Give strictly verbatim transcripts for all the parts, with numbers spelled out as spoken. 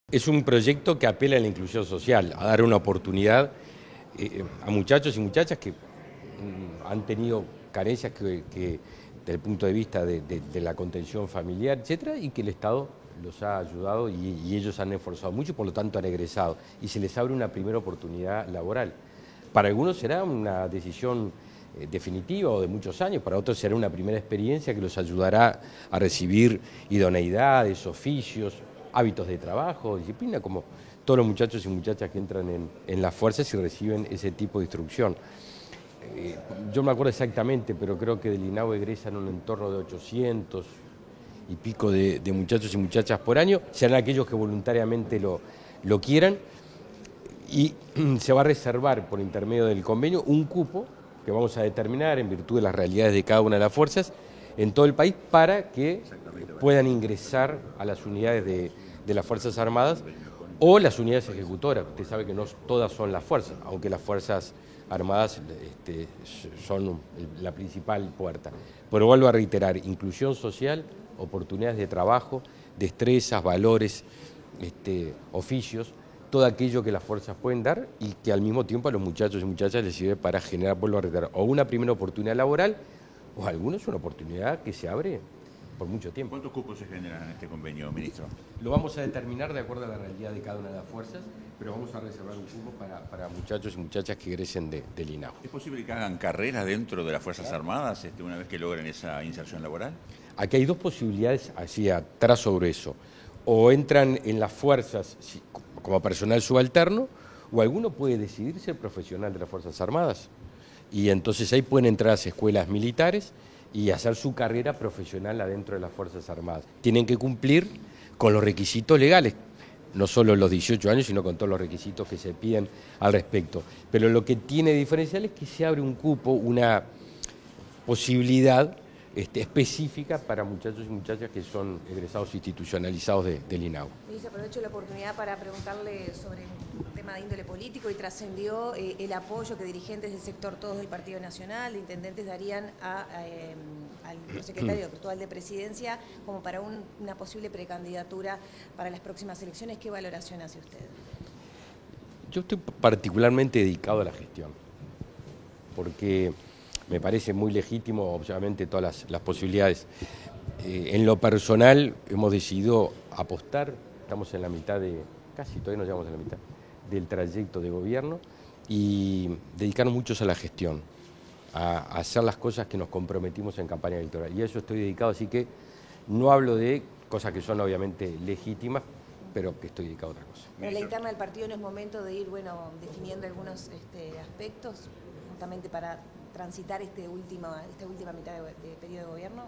Es un proyecto que apela a la inclusión social, a dar una oportunidad eh, a muchachos y muchachas que mm, han tenido carencias que, que desde el punto de vista de, de, de la contención familiar, etcétera, y que el Estado los ha ayudado y, y ellos han esforzado mucho, por lo tanto han egresado y se les abre una primera oportunidad laboral. Para algunos será una decisión eh, definitiva o de muchos años, para otros será una primera experiencia que los ayudará a recibir idoneidades, oficios, hábitos de trabajo, disciplina, como todos los muchachos y muchachas que entran en, en las fuerzas y reciben ese tipo de instrucción. Eh, yo no me acuerdo exactamente, pero creo que del INAU egresan un entorno de ochocientos y pico de, de muchachos y muchachas por año, serán aquellos que voluntariamente lo, lo quieran, y se va a reservar por intermedio del convenio un cupo que vamos a determinar en virtud de las realidades de cada una de las fuerzas en todo el país para que puedan ingresar a las unidades de, de las Fuerzas Armadas o las unidades ejecutoras. Usted sabe que no todas son las fuerzas, aunque las Fuerzas Armadas este, son la principal puerta. Pero vuelvo a reiterar, inclusión social, oportunidades de trabajo, destrezas, valores, este, oficios, todo aquello que las fuerzas pueden dar y que al mismo tiempo a los muchachos y muchachas les sirve para generar, vuelvo a reiterar, o una primera oportunidad laboral o a algunos una oportunidad que se abre por mucho tiempo. ¿Cuántos cupos se generan en este convenio, ministro? Lo vamos a determinar de acuerdo a la realidad de cada una de las fuerzas, pero vamos a reservar un cupo para, para muchachos y muchachas que egresen de, del INAU. ¿Es posible que hagan carreras dentro de las Fuerzas Armadas este, una vez que logren esa inserción laboral? Aquí hay dos posibilidades así atrás sobre eso. O entran en las fuerzas como personal subalterno, o alguno puede decidir ser profesional de las Fuerzas Armadas. Y entonces ahí pueden entrar a las escuelas militares y hacer su carrera profesional adentro de las Fuerzas Armadas. Tienen que cumplir con los requisitos legales, no solo los dieciocho años, sino con todos los requisitos que se piden al respecto. Pero lo que tiene diferencial es que se abre un cupo, una posibilidad este, específica para muchachos y muchachas que son egresados institucionalizados de, del INAU. Ministro, aprovecho la oportunidad para preguntarle sobre un tema de índole político y trascendió eh, el apoyo que dirigentes del sector todos del Partido Nacional, de intendentes, darían a, eh, al secretario actual de Presidencia como para un, una posible precandidatura para las próximas elecciones. ¿Qué valoración hace usted? Yo estoy particularmente dedicado a la gestión, porque me parece muy legítimo, obviamente, todas las, las posibilidades. Eh, en lo personal hemos decidido apostar, estamos en la mitad de, casi todavía no llegamos a la mitad, del trayecto de gobierno y dedicarnos muchos a la gestión, a, a hacer las cosas que nos comprometimos en campaña electoral. Y a eso estoy dedicado, así que no hablo de cosas que son obviamente legítimas, pero que estoy dedicado a otra cosa. Pero la interna del partido no es momento de ir, bueno, definiendo algunos este, aspectos, justamente para transitar este última, esta última mitad de, de periodo de gobierno?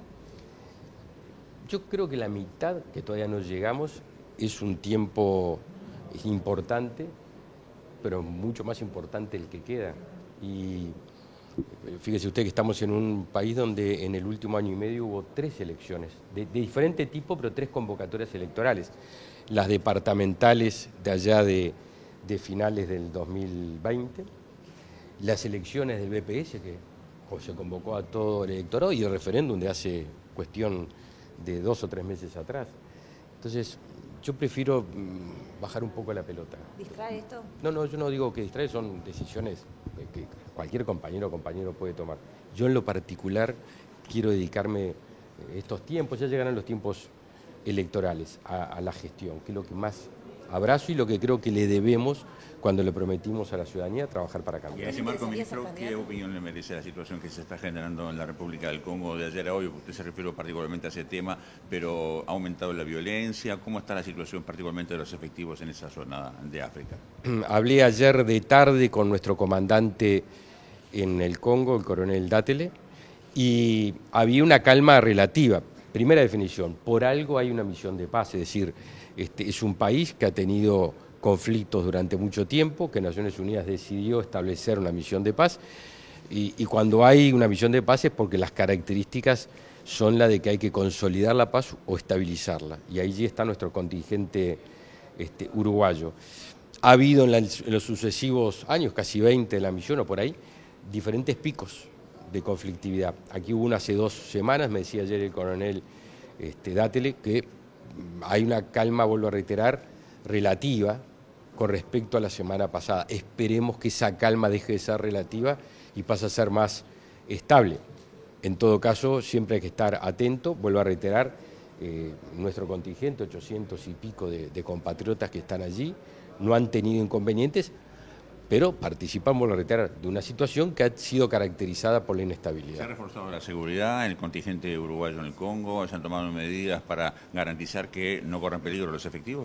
Yo creo que la mitad, que todavía no llegamos, es un tiempo importante, pero mucho más importante el que queda. Y fíjese usted que estamos en un país donde en el último año y medio hubo tres elecciones, de, de diferente tipo, pero tres convocatorias electorales. Las departamentales de allá de, de finales del dos mil veinte, las elecciones del B P S, que se convocó a todo el electorado, y el referéndum de hace cuestión de dos o tres meses atrás. Entonces, yo prefiero mmm, bajar un poco la pelota. ¿Distrae esto? No, no, yo no digo que distrae, son decisiones que cualquier compañero o compañero puede tomar. Yo en lo particular quiero dedicarme estos tiempos, ya llegarán los tiempos electorales, a, a la gestión, que es lo que más abrazo y lo que creo que le debemos cuando le prometimos a la ciudadanía trabajar para cambiar. Y en ese marco, ministro, ¿qué opinión le merece la situación que se está generando en la República del Congo de ayer a hoy? Usted se refirió particularmente a ese tema, pero ¿ha aumentado la violencia? ¿Cómo está la situación particularmente de los efectivos en esa zona de África? Hablé ayer de tarde con nuestro comandante en el Congo, el coronel Dátele, y había una calma relativa. Primera definición, por algo hay una misión de paz, es decir, este es un país que ha tenido conflictos durante mucho tiempo, que Naciones Unidas decidió establecer una misión de paz, y, y cuando hay una misión de paz es porque las características son las de que hay que consolidar la paz o estabilizarla, y ahí está nuestro contingente este, uruguayo. Ha habido en, la, en los sucesivos años, casi veinte de la misión o por ahí, diferentes picos de conflictividad. Aquí hubo una hace dos semanas, me decía ayer el coronel este, Dátele, que hay una calma, vuelvo a reiterar, relativa con respecto a la semana pasada. Esperemos que esa calma deje de ser relativa y pase a ser más estable. En todo caso, siempre hay que estar atento, vuelvo a reiterar, eh, nuestro contingente, ochocientos y pico de, de compatriotas que están allí, no han tenido inconvenientes, pero participamos, vuelvo a reiterar, de una situación que ha sido caracterizada por la inestabilidad. ¿Se ha reforzado la seguridad en el contingente uruguayo en el Congo? ¿Se han tomado medidas para garantizar que no corran peligro los efectivos?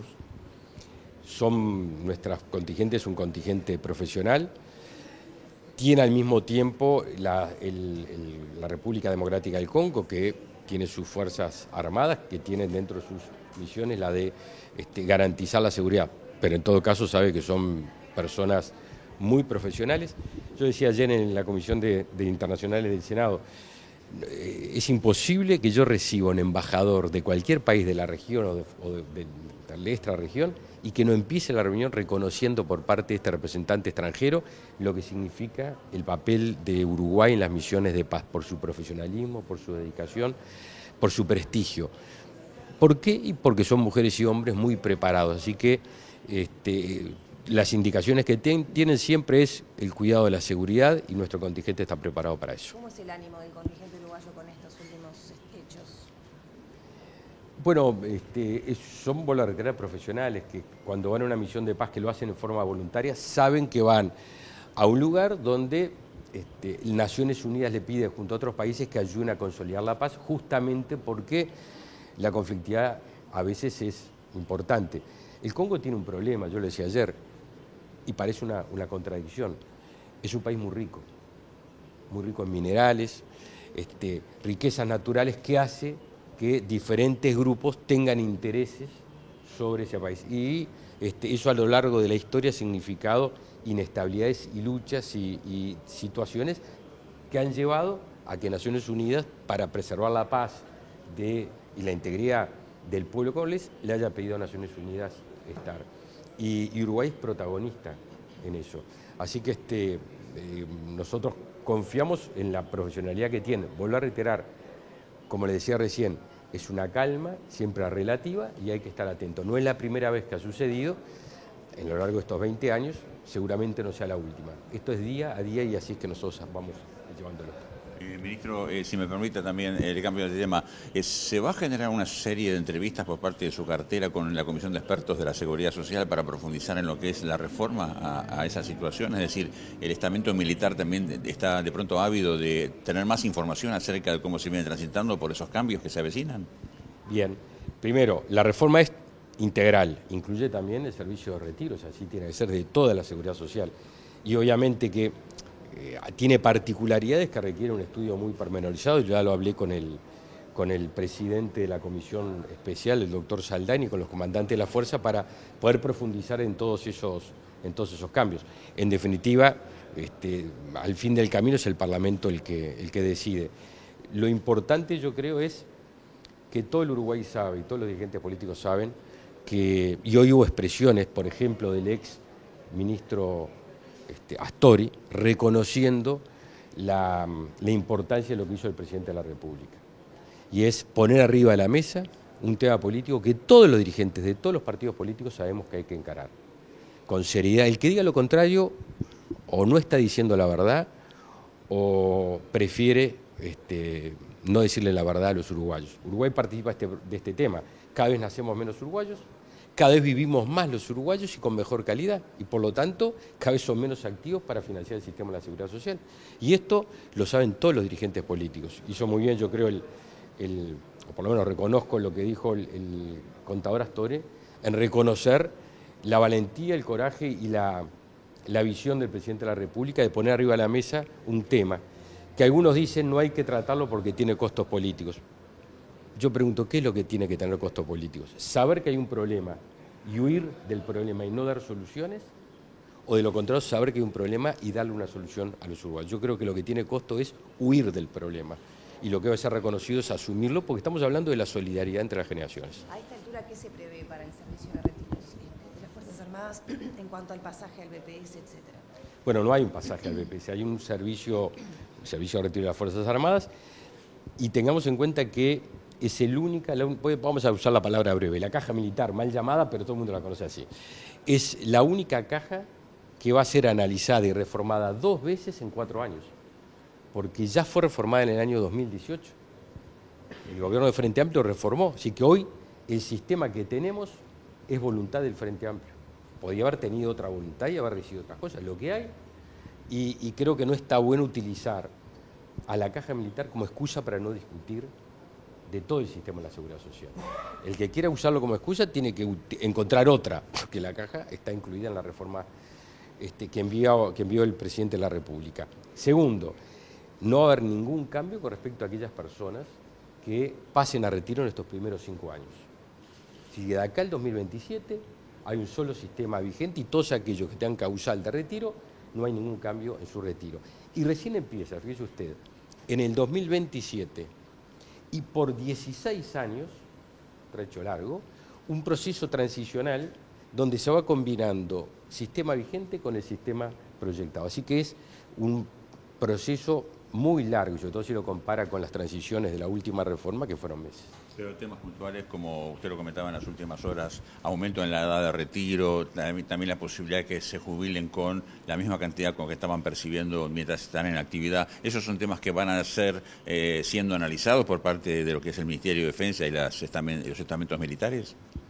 Son, nuestros contingentes es un contingente profesional, tiene al mismo tiempo la, el, el, la República Democrática del Congo, que tiene sus fuerzas armadas, que tienen dentro de sus misiones la de este, garantizar la seguridad, pero en todo caso sabe que son personas muy profesionales. Yo decía ayer en la Comisión de, de Internacionales del Senado, eh, es imposible que yo reciba un embajador de cualquier país de la región o de, o de, de, de la extra región y que no empiece la reunión reconociendo por parte de este representante extranjero lo que significa el papel de Uruguay en las misiones de paz, por su profesionalismo, por su dedicación, por su prestigio. ¿Por qué? Y porque son mujeres y hombres muy preparados, así que este, las indicaciones que ten, tienen siempre es el cuidado de la seguridad y nuestro contingente está preparado para eso. ¿Cómo es el ánimo del contingente uruguayo con estos últimos hechos? Bueno, este, es, son, vuelvo a reiterar, profesionales que cuando van a una misión de paz, que lo hacen en forma voluntaria, saben que van a un lugar donde este, Naciones Unidas le pide junto a otros países que ayuden a consolidar la paz, justamente porque la conflictividad a veces es importante. El Congo tiene un problema, yo lo decía ayer, y parece una, una contradicción. Es un país muy rico, muy rico en minerales, este, riquezas naturales que hace que diferentes grupos tengan intereses sobre ese país. Y este, eso a lo largo de la historia ha significado inestabilidades y luchas y, y situaciones que han llevado a que Naciones Unidas, para preservar la paz de, y la integridad del pueblo congolés, le haya pedido a Naciones Unidas estar. Y, y Uruguay es protagonista en eso. Así que este, eh, nosotros confiamos en la profesionalidad que tiene. Vuelvo a reiterar, como le decía recién, es una calma, siempre relativa, y hay que estar atento. No es la primera vez que ha sucedido, en lo largo de estos veinte años, seguramente no sea la última. Esto es día a día y así es que nosotros vamos llevándolo. Eh, ministro, eh, si me permite también el eh, cambio de tema, eh, ¿se va a generar una serie de entrevistas por parte de su cartera con la Comisión de Expertos de la Seguridad Social para profundizar en lo que es la reforma a, a esa situación? Es decir, el estamento militar también está de pronto ávido de tener más información acerca de cómo se viene transitando por esos cambios que se avecinan. Bien, primero, la reforma es integral, incluye también el servicio de retiros, así tiene que ser de toda la seguridad social. Y obviamente que eh, tiene particularidades que requieren un estudio muy pormenorizado. Yo ya lo hablé con el, con el presidente de la comisión especial, el doctor Saldani, con los comandantes de la fuerza, para poder profundizar en todos esos, en todos esos cambios. En definitiva, este, al fin del camino es el Parlamento el que, el que decide. Lo importante, yo creo, es que todo el Uruguay sabe y todos los dirigentes políticos saben que, y hoy hubo expresiones, por ejemplo, del ex ministro este, Astori, reconociendo la, la importancia de lo que hizo el presidente de la República. Y es poner arriba de la mesa un tema político que todos los dirigentes de todos los partidos políticos sabemos que hay que encarar con seriedad. El que diga lo contrario o no está diciendo la verdad o prefiere este, no decirle la verdad a los uruguayos. Uruguay participa este, de este tema. Cada vez nacemos menos uruguayos, cada vez vivimos más los uruguayos y con mejor calidad, y por lo tanto cada vez son menos activos para financiar el sistema de la seguridad social. Y esto lo saben todos los dirigentes políticos. Hizo muy bien, yo creo, el, el, o por lo menos reconozco lo que dijo el, el contador Astori, en reconocer la valentía, el coraje y la, la visión del presidente de la República de poner arriba de la mesa un tema que algunos dicen no hay que tratarlo porque tiene costos políticos. Yo pregunto, ¿qué es lo que tiene que tener costos políticos? ¿Saber que hay un problema y huir del problema y no dar soluciones? ¿O de lo contrario, saber que hay un problema y darle una solución a los uruguayos? Yo creo que lo que tiene costo es huir del problema. Y lo que debe ser reconocido es asumirlo, porque estamos hablando de la solidaridad entre las generaciones. A esta altura, ¿qué se prevé para el servicio de retiros de las Fuerzas Armadas en cuanto al pasaje al B P S, etcétera? Bueno, no hay un pasaje al B P S, hay un servicio, servicio de retiro de las Fuerzas Armadas, y tengamos en cuenta que es el única, la, vamos a usar la palabra breve, la caja militar, mal llamada, pero todo el mundo la conoce así. Es la única caja que va a ser analizada y reformada dos veces en cuatro años, porque ya fue reformada en el año dos mil dieciocho. El gobierno de Frente Amplio reformó, así que hoy el sistema que tenemos es voluntad del Frente Amplio. Podría haber tenido otra voluntad y haber recibido otras cosas, lo que hay, y, y creo que no está bueno utilizar a la caja militar como excusa para no discutir de todo el sistema de la seguridad social. El que quiera usarlo como excusa tiene que encontrar otra, porque la caja está incluida en la reforma este, que, envió, que envió el presidente de la República. Segundo, no va a haber ningún cambio con respecto a aquellas personas que pasen a retiro en estos primeros cinco años. Si de acá al dos mil veintisiete hay un solo sistema vigente y todos aquellos que tengan causal de retiro, no hay ningún cambio en su retiro. Y recién empieza, fíjese usted, en el dos mil veintisiete y por dieciséis años, trecho largo, un proceso transicional donde se va combinando sistema vigente con el sistema proyectado. Así que es un proceso muy largo, sobre todo si lo compara con las transiciones de la última reforma, que fueron meses. Pero temas puntuales, como usted lo comentaba en las últimas horas, aumento en la edad de retiro, también la posibilidad de que se jubilen con la misma cantidad con que estaban percibiendo mientras están en actividad, ¿esos son temas que van a ser eh, siendo analizados por parte de lo que es el Ministerio de Defensa y las estamen, los estamentos militares?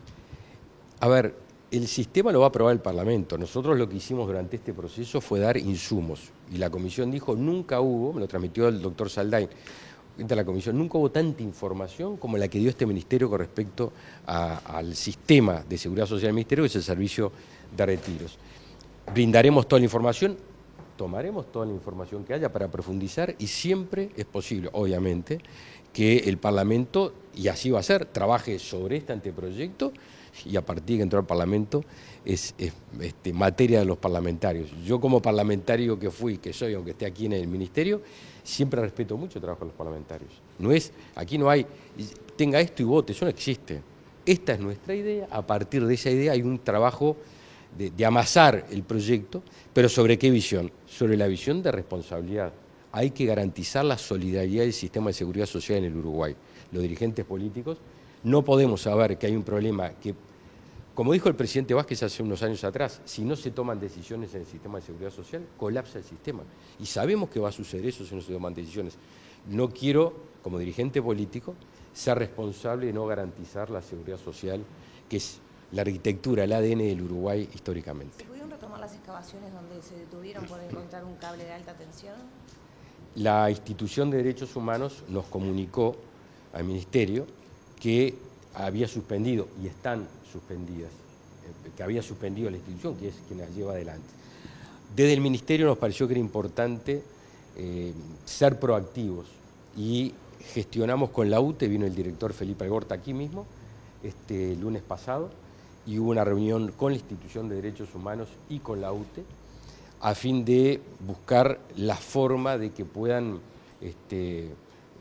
A ver, el sistema lo va a aprobar el Parlamento. Nosotros lo que hicimos durante este proceso fue dar insumos. Y la comisión dijo, nunca hubo, me lo transmitió el doctor Saldain, de la comisión, nunca hubo tanta información como la que dio este ministerio con respecto a, al sistema de seguridad social del ministerio, que es el servicio de retiros. Brindaremos toda la información, tomaremos toda la información que haya para profundizar y siempre es posible, obviamente, que el Parlamento, y así va a ser, trabaje sobre este anteproyecto y a partir de que entró al Parlamento es, es este, materia de los parlamentarios. Yo como parlamentario que fui, que soy, aunque esté aquí en el ministerio, siempre respeto mucho el trabajo de los parlamentarios. No es, aquí no hay, tenga esto y vote, eso no existe. Esta es nuestra idea, a partir de esa idea hay un trabajo de, de amasar el proyecto, pero ¿sobre qué visión? Sobre la visión de responsabilidad. Hay que garantizar la solidaridad del sistema de seguridad social en el Uruguay. Los dirigentes políticos no podemos saber que hay un problema que, como dijo el presidente Vázquez hace unos años atrás, si no se toman decisiones en el sistema de seguridad social, colapsa el sistema. Y sabemos que va a suceder eso si no se toman decisiones. No quiero, como dirigente político, ser responsable de no garantizar la seguridad social, que es la arquitectura, el A D N del Uruguay históricamente. ¿Se pudieron retomar las excavaciones donde se detuvieron por encontrar un cable de alta tensión? La Institución de Derechos Humanos nos comunicó al Ministerio que había suspendido, y están suspendidas, que había suspendido la institución, que es quien las lleva adelante. Desde el Ministerio nos pareció que era importante eh, ser proactivos y gestionamos con la U T E, vino el director Felipe Algorta aquí mismo, este lunes pasado, y hubo una reunión con la Institución de Derechos Humanos y con la U T E, a fin de buscar la forma de que puedan este, eh,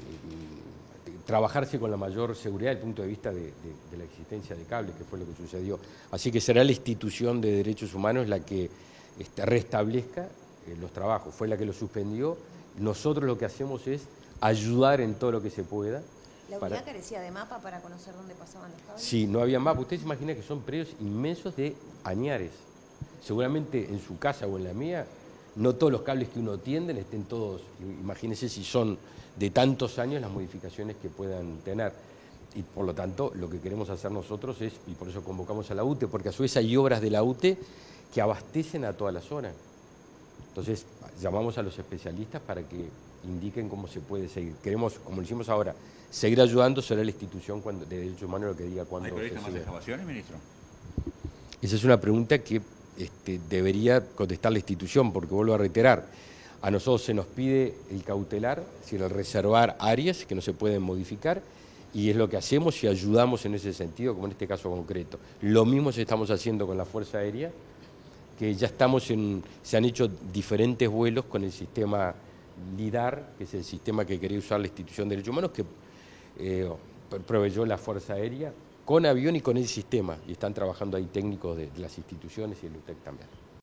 trabajarse con la mayor seguridad desde el punto de vista de, de, de la existencia de cables, que fue lo que sucedió. Así que será la Institución de Derechos Humanos la que este, restablezca eh, los trabajos, fue la que lo suspendió. Nosotros lo que hacemos es ayudar en todo lo que se pueda. ¿La unidad para... carecía de mapa para conocer dónde pasaban los cables? Sí, no había mapa. Usted se imagina que son predios inmensos de añares. Seguramente en su casa o en la mía, no todos los cables que uno tiende estén todos, imagínense si son de tantos años las modificaciones que puedan tener. Y por lo tanto, lo que queremos hacer nosotros es, y por eso convocamos a la U T E, porque a su vez hay obras de la U T E que abastecen a toda la zona. Entonces, llamamos a los especialistas para que indiquen cómo se puede seguir. Queremos, como lo hicimos ahora, seguir ayudando, será la institución cuando, de Derechos Humanos lo que diga cuándo. ¿Hay previstas más excavaciones, ministro? Esa es una pregunta que este, debería contestar la institución, porque vuelvo a reiterar, a nosotros se nos pide el cautelar, es decir, el reservar áreas que no se pueden modificar, y es lo que hacemos y ayudamos en ese sentido, como en este caso concreto. Lo mismo se estamos haciendo con la Fuerza Aérea, que ya estamos en, se han hecho diferentes vuelos con el sistema LIDAR, que es el sistema que quería usar la Institución de Derechos Humanos, que eh, proveyó la Fuerza Aérea, con avión y con el sistema, y están trabajando ahí técnicos de, de las instituciones y el U T E C también.